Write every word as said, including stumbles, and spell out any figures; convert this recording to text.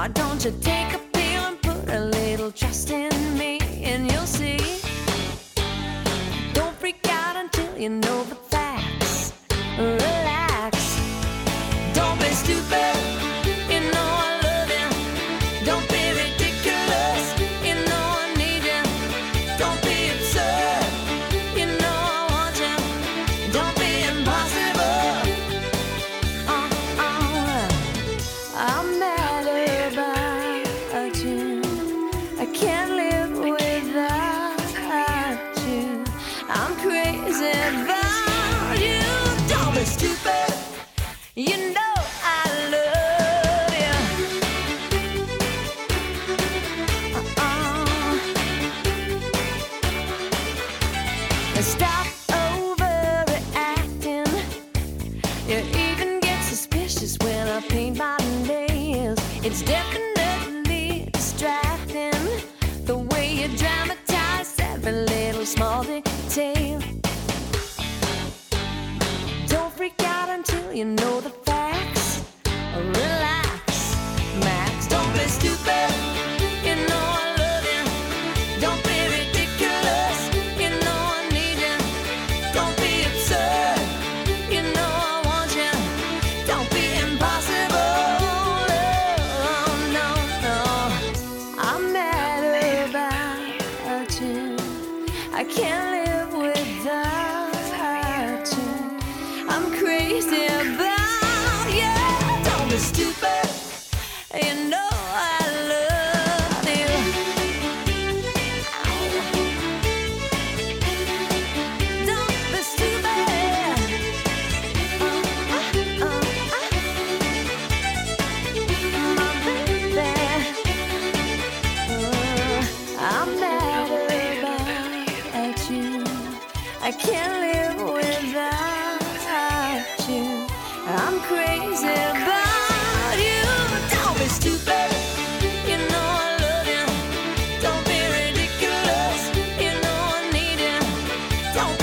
Why don't you take a pill and put a little trust in me, and you'll see. Don't freak out until you know the facts. Relax. Don't be stupid. You know I love you. Don't be ridiculous. You know I need you. Don't be absurd. You know I want you. Don't be impossible. Uh, uh, I'm mad about you. I can't live without you. I'm crazy about you. Don't be stupid. You know I love you. Uh-uh. Stop overreacting. You even get suspicious when I paint my nails. It's definitely distracting the way you dramatize every little small detail. Don't freak out until you know the facts. Relax, Max. Don't be stupid. You know I love you. Don't be ridiculous. You know I need you. Don't be absurd. You know I want you. Don't be impossible. Oh, no, no. I'm mad about you. I can't live without you. I'm crazy about you. Don't be stupid. You know I love you. Don't be stupid. Uh, uh, uh, my baby. Uh, I'm mad about you. I can't live without you. I'm crazy about you. Don't be stupid. You know I love you. Don't be ridiculous. You know I need you. Don't